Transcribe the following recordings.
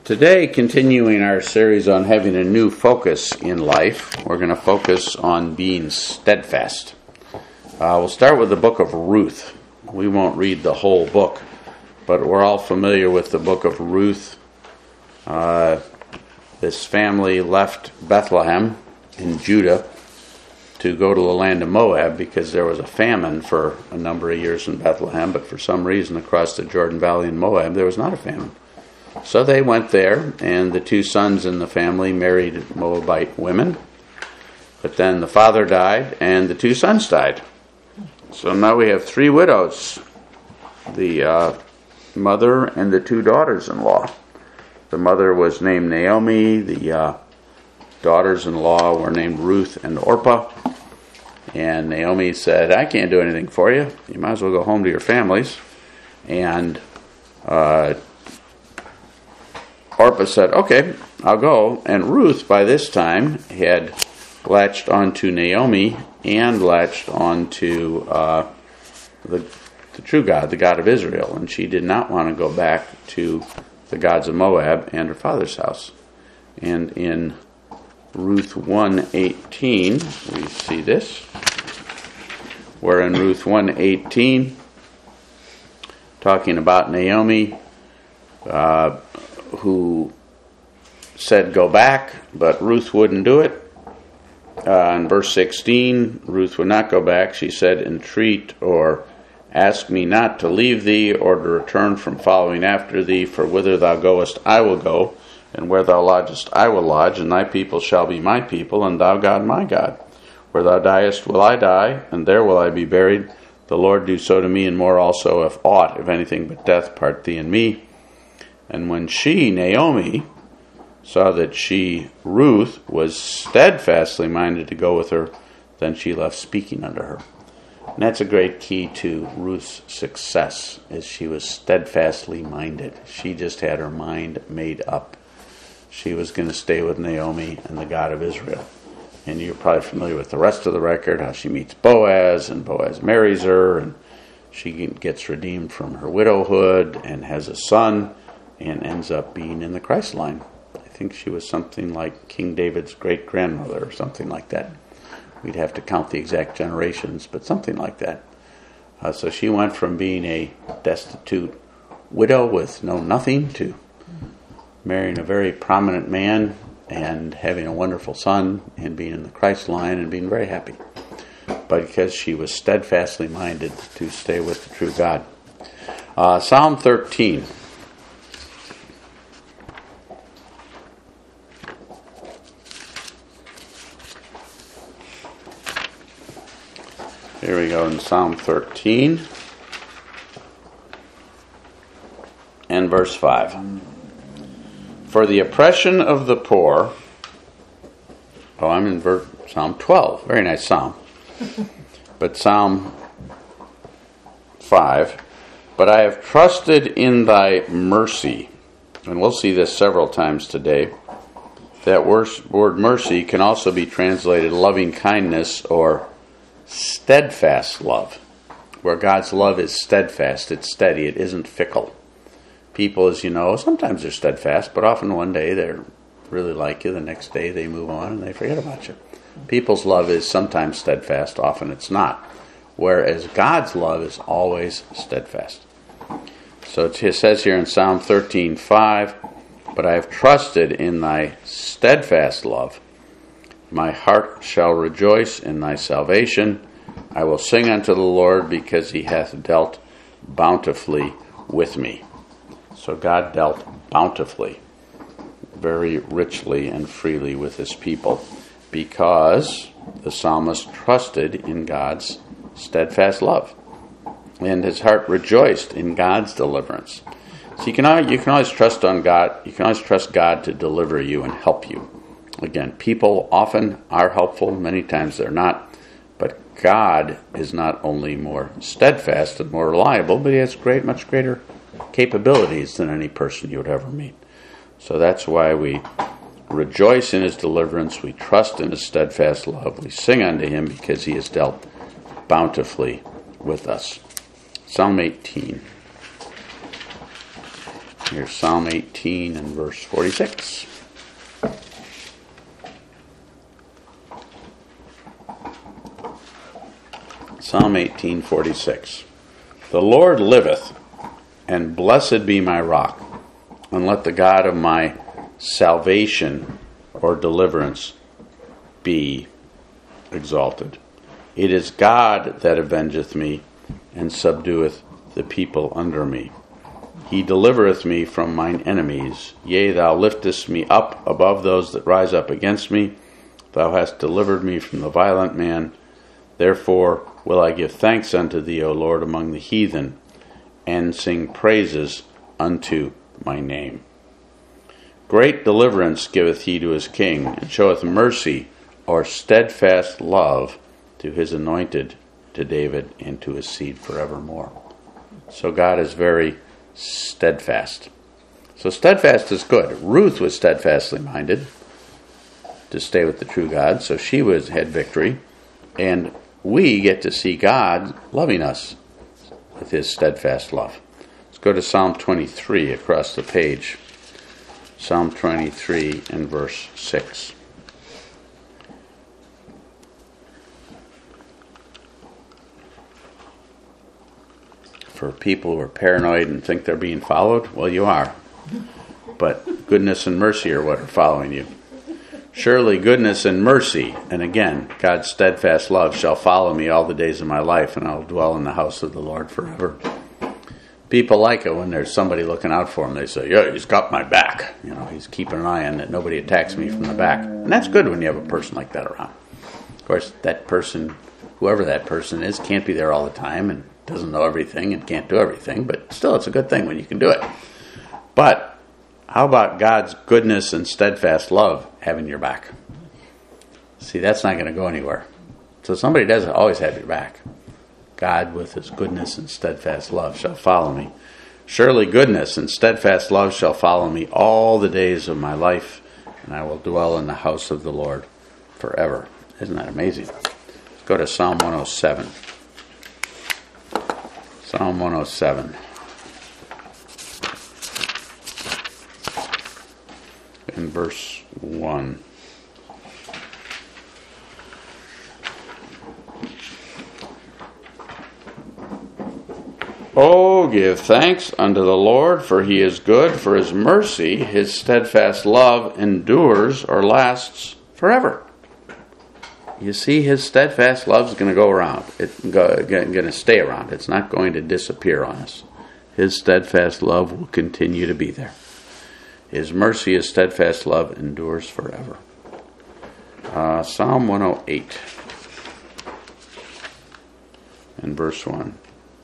Today, continuing our series on having a new focus in life, we're going to focus on being steadfast. We'll start with the book of Ruth. We won't read the whole book, but we're all familiar with the book of Ruth. This family left Bethlehem in Judah to go to the land of Moab because there was a famine for a number of years in Bethlehem, but for some reason across the Jordan Valley in Moab there was not a famine. So they went there, and the two sons in the family married Moabite women. But then the father died, and the two sons died. So now we have three widows, the mother and the two daughters-in-law. The mother was named Naomi. The daughters-in-law were named Ruth and Orpah. And Naomi said, I can't do anything for you. You might as well go home to your families. And Orpah said, okay, I'll go. And Ruth, by this time, had latched onto Naomi and latched onto the true God, the God of Israel. And she did not want to go back to the gods of Moab and her father's house. And in Ruth 1:18, we see this, where in Ruth 1:18, talking about Naomi, who said go back, but Ruth wouldn't do it. In verse 16, Ruth would not go back. She said, entreat or ask me not to leave thee or to return from following after thee, for whither thou goest I will go, and where thou lodgest I will lodge, and thy people shall be my people, and thou God my God. Where thou diest will I die, and there will I be buried. The Lord do so to me, and more also, if aught, if anything but death part thee and me. And when she, Naomi, saw that she, Ruth, was steadfastly minded to go with her, then she left speaking unto her. And that's a great key to Ruth's success, is she was steadfastly minded. She just had her mind made up. She was going to stay with Naomi and the God of Israel. And you're probably familiar with the rest of the record, how she meets Boaz, and Boaz marries her, and she gets redeemed from her widowhood and has a son, and ends up being in the Christ line. I think she was something like King David's great-grandmother or something like that. We'd have to count the exact generations, but something like that. So she went from being a destitute widow with nothing to marrying a very prominent man and having a wonderful son and being in the Christ line and being very happy. But because she was steadfastly minded to stay with the true God. Psalm 13. Here we go in Psalm 13 and verse 5. For the oppression of the poor, I'm in Psalm 12, very nice psalm. But Psalm 5, but I have trusted in thy mercy. And we'll see this several times today. That word mercy can also be translated loving kindness or steadfast love, where God's love is steadfast, it's steady, it isn't fickle. People, as you know, sometimes they're steadfast, but often one day they really like you, the next day they move on and they forget about you. People's love is sometimes steadfast, often it's not, whereas God's love is always steadfast. So it says here in Psalm 13:5, but I have trusted in thy steadfast love. My heart shall rejoice in thy salvation. I will sing unto the Lord because he hath dealt bountifully with me. So God dealt bountifully, very richly and freely with his people because the psalmist trusted in God's steadfast love. And his heart rejoiced in God's deliverance. So you can always trust on God. You can always trust God to deliver you and help you. Again, people often are helpful, many times they're not, but God is not only more steadfast and more reliable, but he has much greater capabilities than any person you would ever meet. So that's why we rejoice in his deliverance, we trust in his steadfast love, we sing unto him because he has dealt bountifully with us. Psalm 18. Here's Psalm 18 and verse 46. Psalm 18:46. The Lord liveth, and blessed be my rock, and let the God of my salvation or deliverance be exalted. It is God that avengeth me, and subdueth the people under me. He delivereth me from mine enemies. Yea, thou liftest me up above those that rise up against me. Thou hast delivered me from the violent man. Therefore will I give thanks unto thee, O Lord, among the heathen, and sing praises unto my name. Great deliverance giveth he to his king, and showeth mercy or steadfast love to his anointed, to David, and to his seed forevermore. So God is very steadfast. So steadfast is good. Ruth was steadfastly minded to stay with the true God, so she had victory, and we get to see God loving us with his steadfast love. Let's go to Psalm 23 across the page. Psalm 23 and verse 6. For people who are paranoid and think they're being followed, well, you are. But goodness and mercy are what are following you. Surely goodness and mercy, and again, God's steadfast love shall follow me all the days of my life, and I will dwell in the house of the Lord forever. People like it when there's somebody looking out for them. They say, yeah, he's got my back. You know, he's keeping an eye on that nobody attacks me from the back. And that's good when you have a person like that around. Of course, that person, whoever that person is, can't be there all the time and doesn't know everything and can't do everything, but still it's a good thing when you can do it. But how about God's goodness and steadfast love having your back? See, that's not going to go anywhere. So somebody doesn't always have your back. God with his goodness and steadfast love shall follow me. Surely goodness and steadfast love shall follow me all the days of my life, and I will dwell in the house of the Lord forever. Isn't that amazing? Let's go to Psalm 107. Psalm 107. In verse 1. Oh, give thanks unto the Lord, for he is good, for his mercy, his steadfast love endures or lasts forever. You see, his steadfast love is going to go around. It's going to stay around. It's not going to disappear on us. His steadfast love will continue to be there. His mercy, his steadfast love endures forever. Psalm 108 and verse 1.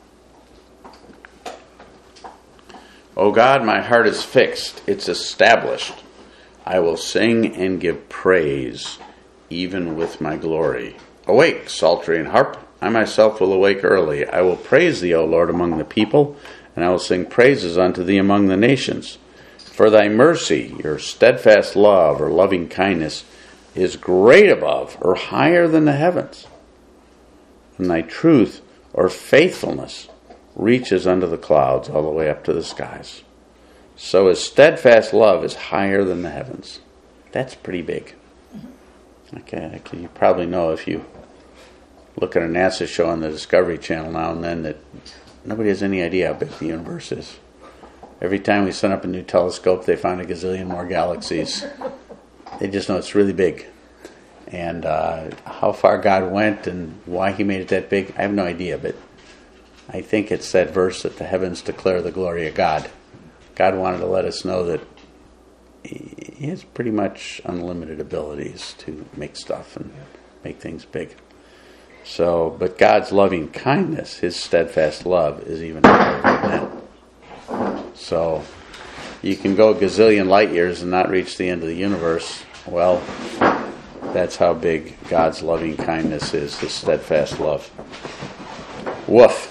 O God, my heart is fixed. It's established. I will sing and give praise, even with my glory. Awake, psaltery and harp. I myself will awake early. I will praise thee, O Lord, among the people, and I will sing praises unto thee among the nations. For thy mercy, your steadfast love or loving kindness, is great above or higher than the heavens. And thy truth or faithfulness reaches unto the clouds all the way up to the skies. So his steadfast love is higher than the heavens. That's pretty big. Okay, you probably know if you look at a NASA show on the Discovery Channel now and then that nobody has any idea how big the universe is. Every time we send up a new telescope, they find a gazillion more galaxies. They just know it's really big. And how far God went and why he made it that big, I have no idea. But I think it's that verse that the heavens declare the glory of God. God wanted to let us know that he has pretty much unlimited abilities to make stuff and make things big. So, but God's loving kindness, his steadfast love, is even higher than that. So, you can go a gazillion light years and not reach the end of the universe. Well, that's how big God's loving kindness is, his steadfast love. Woof.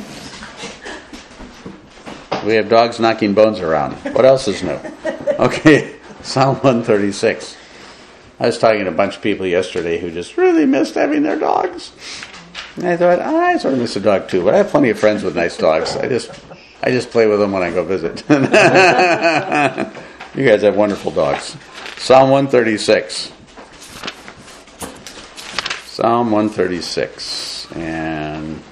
We have dogs knocking bones around. What else is new? Okay, Psalm 136. I was talking to a bunch of people yesterday who just really missed having their dogs. And I thought, I sort of miss a dog too, but I have plenty of friends with nice dogs. I just play with them when I go visit. You guys have wonderful dogs. Psalm 136. Psalm 136 and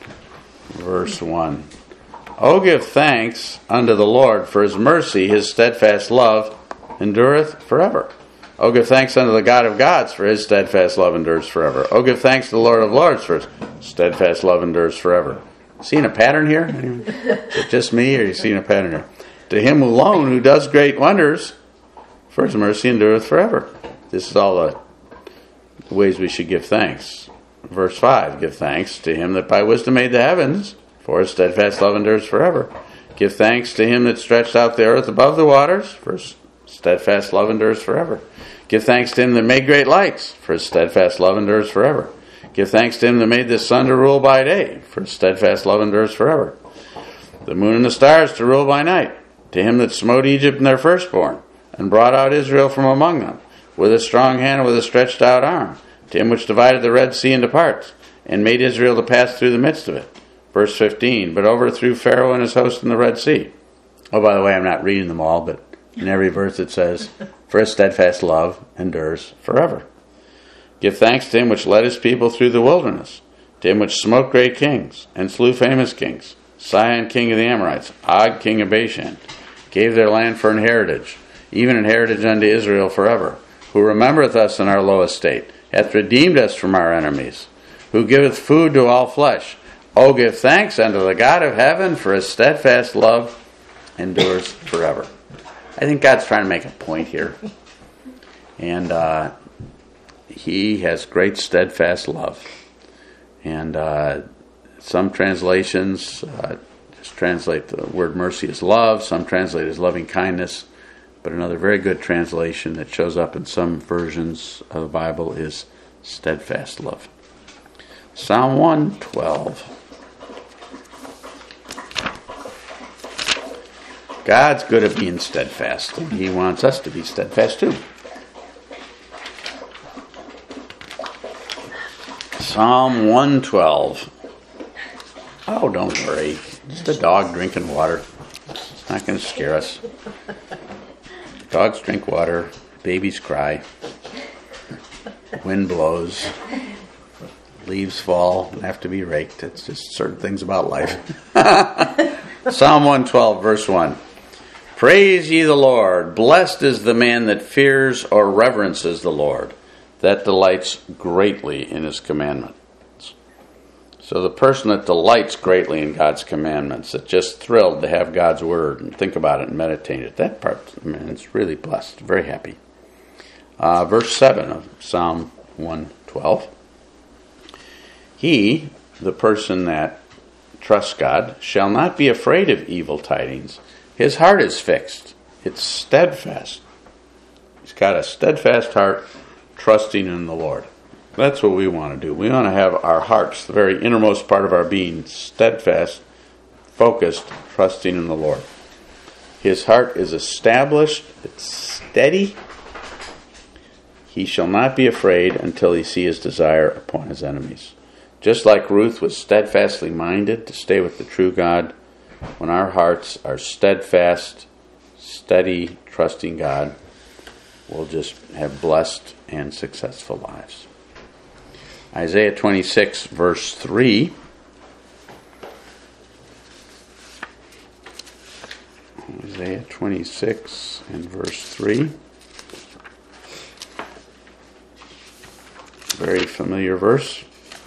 verse 1. O give thanks unto the Lord, for his mercy, his steadfast love endureth forever. O give thanks unto the God of gods, for his steadfast love endures forever. O give thanks to the Lord of lords, for his steadfast love endures forever. Seeing a pattern here? Is it just me, or are you seeing a pattern here? To him alone who does great wonders, for his mercy endureth forever. This is all the ways we should give thanks. Verse 5, give thanks to him that by wisdom made the heavens, for his steadfast love endures forever. Give thanks to him that stretched out the earth above the waters, for his steadfast love endures forever. Give thanks to him that made great lights, for his steadfast love endures forever. Give thanks to him that made the sun to rule by day, for his steadfast love endures forever. The moon and the stars to rule by night. To him that smote Egypt in their firstborn, and brought out Israel from among them, with a strong hand and with a stretched out arm. To him which divided the Red Sea into parts, and made Israel to pass through the midst of it. Verse 15, but overthrew Pharaoh and his host in the Red Sea. Oh, by the way, I'm not reading them all, but in every verse it says, for his steadfast love endures forever. Give thanks to him which led his people through the wilderness, to him which smote great kings, and slew famous kings, Sihon king of the Amorites, Og king of Bashan, gave their land for an heritage, even an heritage unto Israel forever, who remembereth us in our low estate, hath redeemed us from our enemies, who giveth food to all flesh. O give thanks unto the God of heaven, for his steadfast love endures forever. I think God's trying to make a point here. And he has great steadfast love. And some translations just translate the word mercy as love. Some translate as loving kindness. But another very good translation that shows up in some versions of the Bible is steadfast love. Psalm 112. God's good at being steadfast, and he wants us to be steadfast too. Psalm 112. Oh, don't worry. Just a dog drinking water. It's not going to scare us. Dogs drink water. Babies cry. Wind blows. Leaves fall and have to be raked. It's just certain things about life. Psalm 112, verse 1. Praise ye the Lord. Blessed is the man that fears or reverences the Lord, that delights greatly in his commandments. So the person that delights greatly in God's commandments, that's just thrilled to have God's word and think about it and meditate it, that part, it's really blessed, very happy. Verse 7 of Psalm 112. He, the person that trusts God, shall not be afraid of evil tidings. His heart is fixed. It's steadfast. He's got a steadfast heart, trusting in the Lord. That's what we want to do. We want to have our hearts, the very innermost part of our being, steadfast, focused, trusting in the Lord. His heart is established. It's steady. He shall not be afraid until he see his desire upon his enemies. Just like Ruth was steadfastly minded to stay with the true God, when our hearts are steadfast, steady, trusting God, we'll just have blessed and successful lives. Isaiah 26, verse 3. Isaiah 26 and verse 3. Very familiar verse.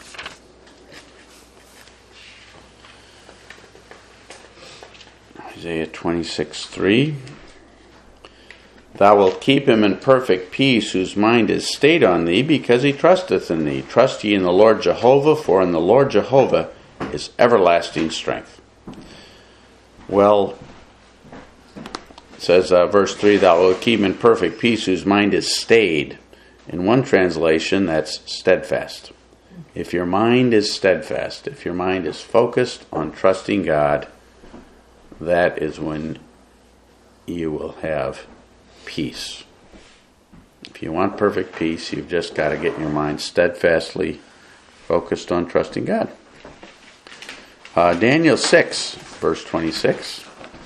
Isaiah 26:3. Thou wilt keep him in perfect peace, whose mind is stayed on thee, because he trusteth in thee. Trust ye in the Lord Jehovah, for in the Lord Jehovah is everlasting strength. Well, it says, verse 3, thou wilt keep him in perfect peace, whose mind is stayed. In one translation, that's steadfast. If your mind is steadfast, if your mind is focused on trusting God, that is when you will have peace. If you want perfect peace, you've just got to get your mind steadfastly focused on trusting God. Daniel 6, verse 26.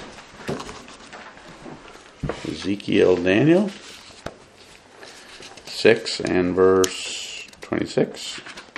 Ezekiel, Daniel 6 and verse 26.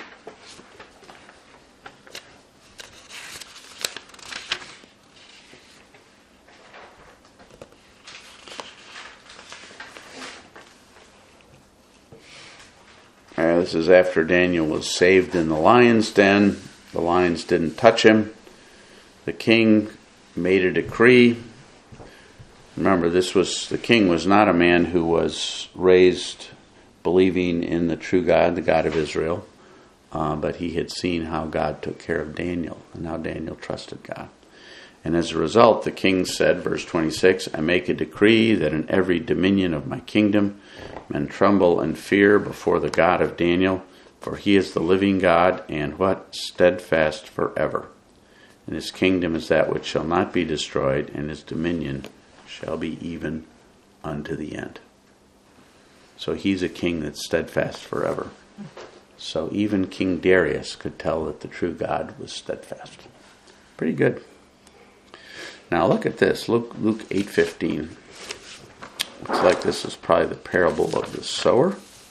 This is after Daniel was saved in the lion's den. The lions didn't touch him. The king made a decree. Remember, the king was not a man who was raised believing in the true God, the God of Israel, but he had seen how God took care of Daniel and how Daniel trusted God. And as a result, the king said, verse 26, I make a decree that in every dominion of my kingdom men tremble and fear before the God of Daniel, for he is the living God and what? Steadfast forever. And his kingdom is that which shall not be destroyed, and his dominion shall be even unto the end. So he's a king that's steadfast forever. So even King Darius could tell that the true God was steadfast. Pretty good. Now look at this, Luke 8:15. Looks like this is probably the parable of the sower.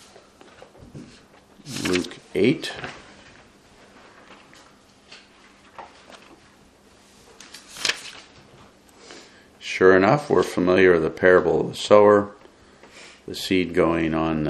Luke 8. Sure enough, we're familiar with the parable of the sower, the seed going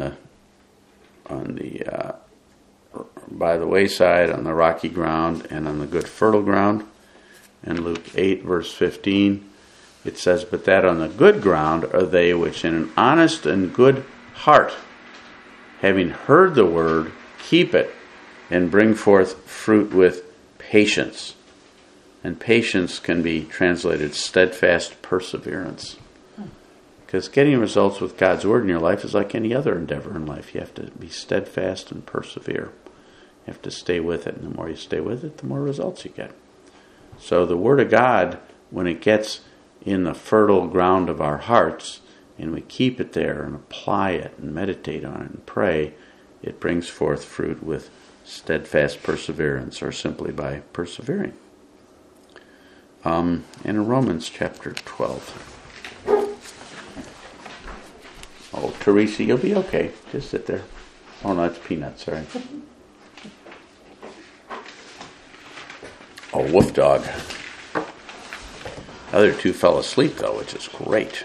by the wayside, on the rocky ground, and on the good fertile ground. In Luke 8, verse 15, it says, but that on the good ground are they which in an honest and good heart, having heard the word, keep it, and bring forth fruit with patience. And patience can be translated steadfast perseverance. Because getting results with God's word in your life is like any other endeavor in life. You have to be steadfast and persevere. You have to stay with it. And the more you stay with it, the more results you get. So the word of God, when it gets in the fertile ground of our hearts, and we keep it there and apply it and meditate on it and pray, it brings forth fruit with steadfast perseverance, or simply by persevering. And in Romans chapter 12. Oh, Teresa, you'll be okay. Just sit there. Oh, no, it's Peanut, sorry. Oh, Wolf Dog. The other two fell asleep, though, which is great.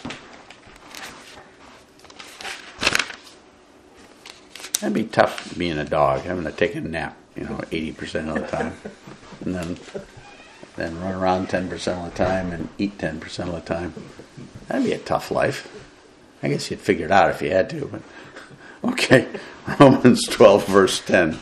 That'd be tough being a dog, having to take a nap, 80% of the time. And then run around 10% of the time and eat 10% of the time. That'd be a tough life. I guess you'd figure it out if you had to. But okay, Romans 12, verse 10.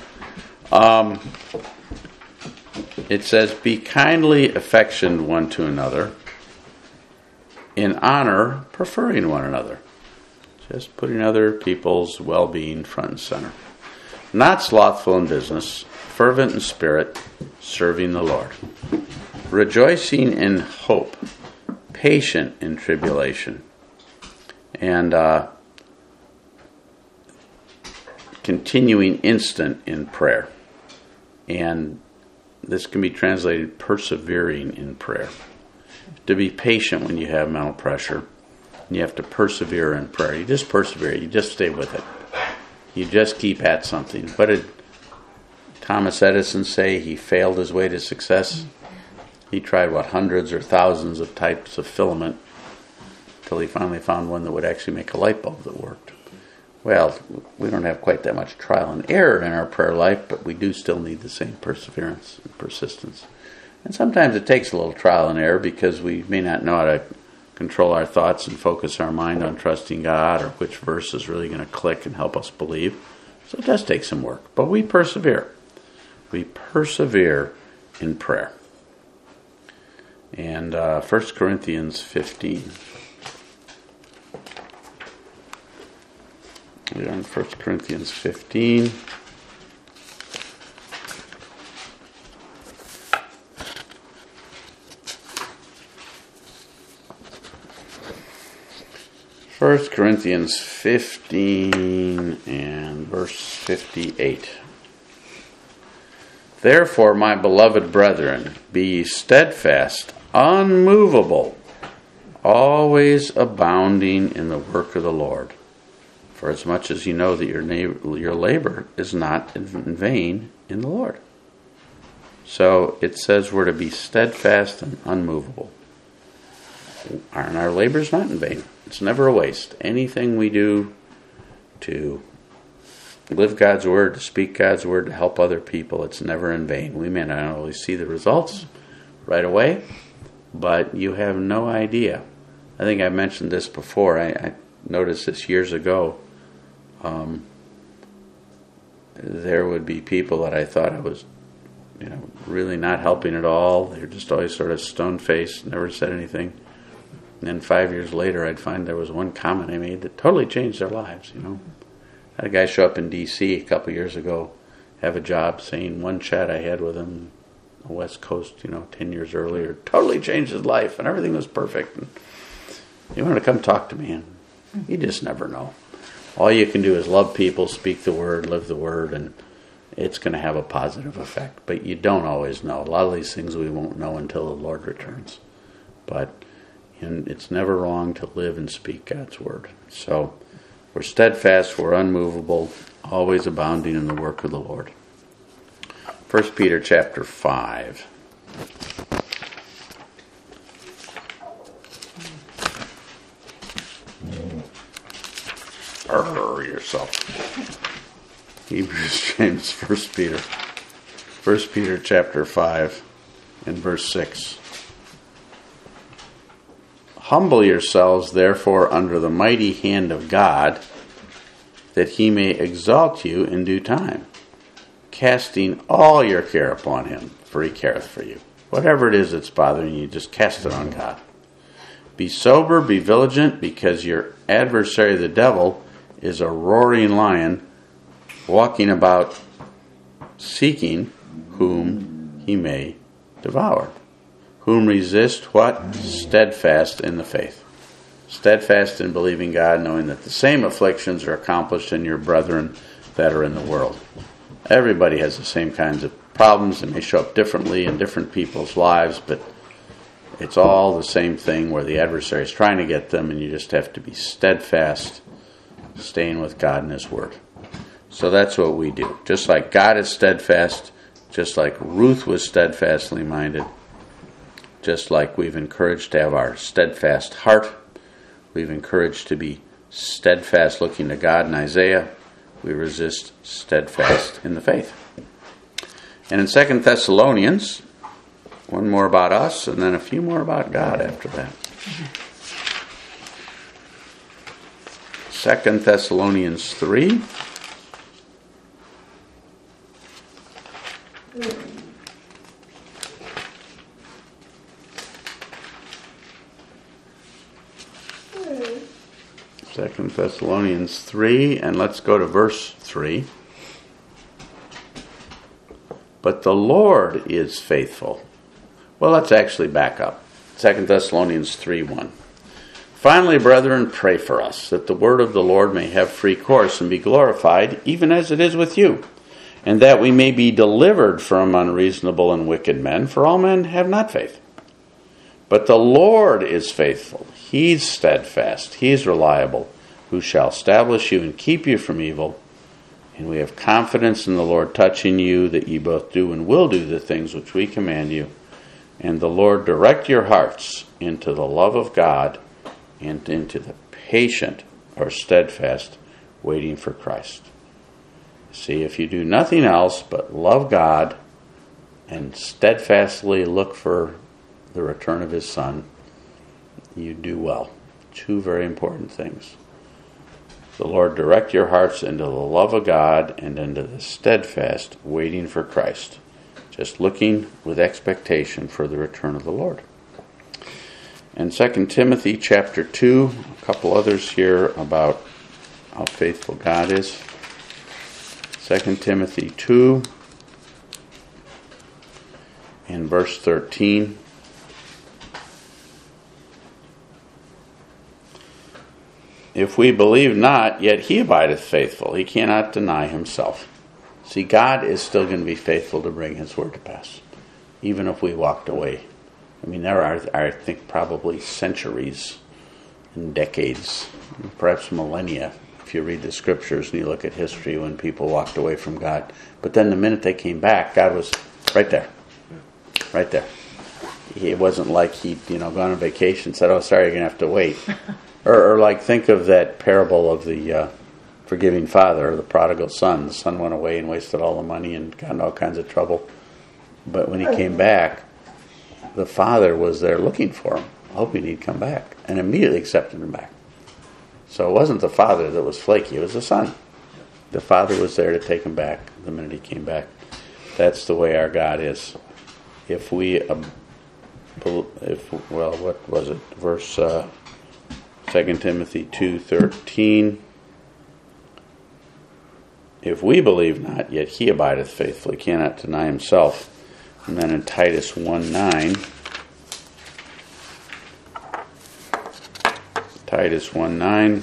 It says, be kindly affectioned one to another, in honor preferring one another. Just putting other people's well-being front and center. Not slothful in business, fervent in spirit, serving the Lord. Rejoicing in hope, patient in tribulation, and continuing instant in prayer. And this can be translated persevering in prayer. To be patient when you have mental pressure. You have to persevere in prayer. You just persevere. You just stay with it. You just keep at something. What did Thomas Edison say? He failed his way to success. He tried, hundreds or thousands of types of filament until he finally found one that would actually make a light bulb that worked. Well, we don't have quite that much trial and error in our prayer life, but we do still need the same perseverance and persistence. And sometimes it takes a little trial and error because we may not know how to control our thoughts and focus our mind on trusting God, or which verse is really going to click and help us believe. So it does take some work, but we persevere. We persevere in prayer. And 1 Corinthians 15. We're on 1 Corinthians 15. First Corinthians 15 and verse 58. Therefore, my beloved brethren, be ye steadfast, unmovable, always abounding in the work of the Lord. For as much as you know that your labor is not in vain in the Lord. So it says we're to be steadfast and unmovable. And our labor is not in vain. It's never a waste. Anything we do to live God's word, to speak God's word, to help other people, it's never in vain. We may not always see the results right away, but you have no idea. I think I mentioned this before. I noticed this years ago. There would be people that I thought I was, really not helping at all. They were just always sort of stone-faced, never said anything. And then 5 years later, I'd find there was one comment I made that totally changed their lives, I had a guy show up in D.C. a couple years ago, have a job, saying one chat I had with him on the West Coast, 10 years earlier, totally changed his life, and everything was perfect. And he wanted to come talk to me, and you just never know. All you can do is love people, speak the word, live the word, and it's going to have a positive effect. But you don't always know. A lot of these things we won't know until the Lord returns. But it's never wrong to live and speak God's word. So we're steadfast, we're unmovable, always abounding in the work of the Lord. 1 Peter chapter 5. Yourself. Hebrews, James, 1 Peter. 1 Peter chapter 5 and verse 6. Humble yourselves, therefore, under the mighty hand of God, that he may exalt you in due time, casting all your care upon him, for he careth for you. Whatever it is that's bothering you, just cast it on God. Be sober, be vigilant, because your adversary, the devil, is a roaring lion, walking about seeking whom he may devour. Whom resist what? Steadfast in the faith. Steadfast in believing God, knowing that the same afflictions are accomplished in your brethren that are in the world. Everybody has the same kinds of problems. They may show up differently in different people's lives, but it's all the same thing where the adversary is trying to get them, and you just have to be steadfast, staying with God and his word. So that's what we do. Just like God is steadfast, just like Ruth was steadfastly minded, just like we've encouraged to have our steadfast heart, we've encouraged to be steadfast looking to God in Isaiah, we resist steadfast in the faith. And in 2 Thessalonians, one more about us and then a few more about God after that. 2 Thessalonians 3. Second Thessalonians 3, and let's go to verse 3. But the Lord is faithful. Well, let's actually back up. 2 Thessalonians 3:1. Finally, brethren, pray for us, that the word of the Lord may have free course and be glorified, even as it is with you, and that we may be delivered from unreasonable and wicked men, for all men have not faith. But the Lord is faithful. He's steadfast. He's reliable, who shall establish you and keep you from evil. And we have confidence in the Lord touching you, that ye both do and will do the things which we command you. And the Lord direct your hearts into the love of God and into the patient or steadfast waiting for Christ. See, if you do nothing else but love God and steadfastly look for the return of his Son, you do well. Two very important things. The Lord direct your hearts into the love of God and into the steadfast waiting for Christ. Just looking with expectation for the return of the Lord. And 2 Timothy chapter 2, a couple others here about how faithful God is. 2 Timothy 2 and verse 13. If we believe not, yet he abideth faithful. He cannot deny himself. See, God is still going to be faithful to bring His word to pass, even if we walked away. I mean, there are, I think, probably centuries and decades, perhaps millennia, if you read the scriptures and you look at history, when people walked away from God. But then the minute they came back, God was right there. Right there. It wasn't like he'd gone on vacation and said, "Oh, sorry, you're going to have to wait." or like, think of that parable of the forgiving father, or the prodigal son. The son went away and wasted all the money and got in all kinds of trouble. But when he came back, the father was there looking for him, hoping he'd come back, and immediately accepted him back. So it wasn't the father that was flaky, it was the son. The father was there to take him back the minute he came back. That's the way our God is. If we, what was it? Verse 2 Timothy 2:13. If we believe not, yet he abideth faithfully, cannot deny himself. And then in Titus 1:9, Titus 1:9,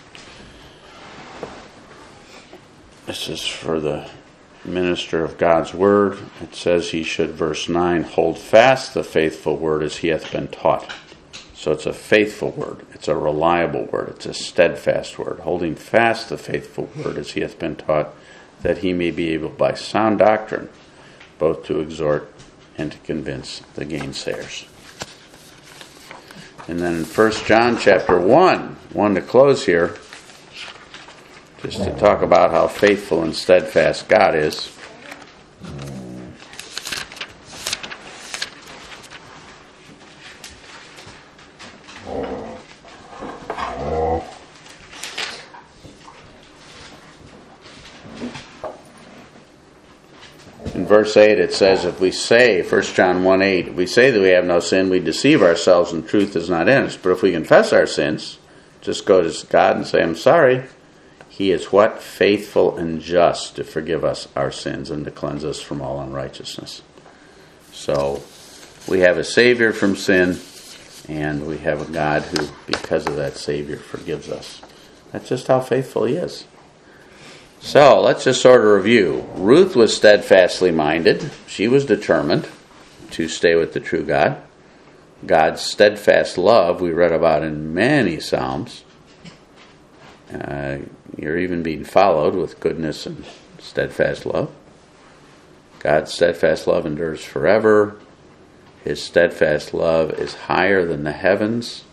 this is for the minister of God's word. It says he should, verse 9, hold fast the faithful word as he hath been taught. So it's a faithful word. It's a reliable word. It's a steadfast word. Holding fast the faithful word as he hath been taught, that he may be able by sound doctrine both to exhort and to convince the gainsayers. And then in 1 John chapter 1 to close here, just to talk about how faithful and steadfast God is. In verse 8 it says, if we say, 1 John 1:8, if we say that we have no sin, we deceive ourselves and truth is not in us. But if we confess our sins, just go to God and say, I'm sorry. He is what? Faithful and just to forgive us our sins and to cleanse us from all unrighteousness. So we have a Savior from sin, and we have a God who, because of that Savior, forgives us. That's just how faithful He is. So let's just sort of review. Ruth was steadfastly minded. She was determined to stay with the true God. God's steadfast love we read about in many Psalms. You're even being followed with goodness and steadfast love. God's steadfast love endures forever. His steadfast love is higher than the heavens.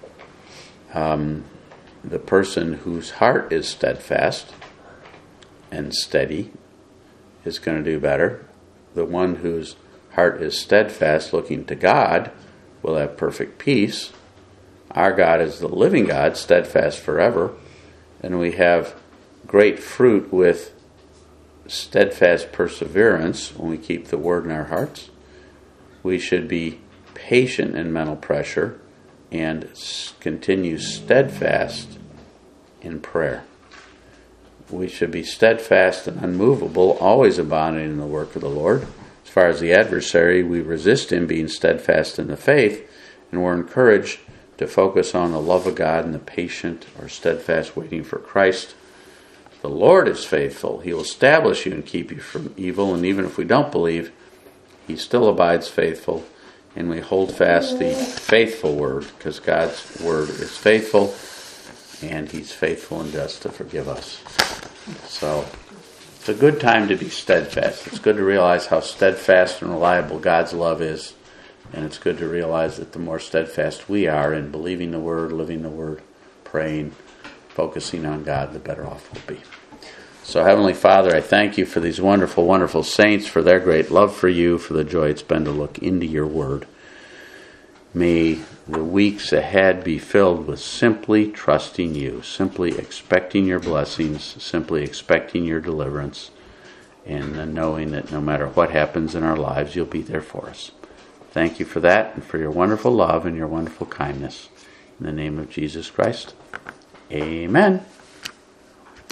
The person whose heart is steadfast and steady is going to do better. The one whose heart is steadfast, looking to God, will have perfect peace. Our God is the living God, steadfast forever. And we have great fruit with steadfast perseverance when we keep the word in our hearts. We should be patient in mental pressure and continue steadfast in prayer. We should be steadfast and unmovable, always abounding in the work of the Lord. As far as the adversary, we resist him, being steadfast in the faith, and we're encouraged to focus on the love of God and the patient or steadfast waiting for Christ. The Lord is faithful. He will establish you and keep you from evil. And even if we don't believe, He still abides faithful. And we hold fast the faithful word, because God's word is faithful, and He's faithful and just to forgive us. So it's a good time to be steadfast. It's good to realize how steadfast and reliable God's love is. And it's good to realize that the more steadfast we are in believing the Word, living the Word, praying, focusing on God, the better off we'll be. So, Heavenly Father, I thank You for these wonderful, wonderful saints, for their great love for You, for the joy it's been to look into Your Word. May the weeks ahead be filled with simply trusting You, simply expecting Your blessings, simply expecting Your deliverance, and then knowing that no matter what happens in our lives, You'll be there for us. Thank You for that and for Your wonderful love and Your wonderful kindness. In the name of Jesus Christ, amen.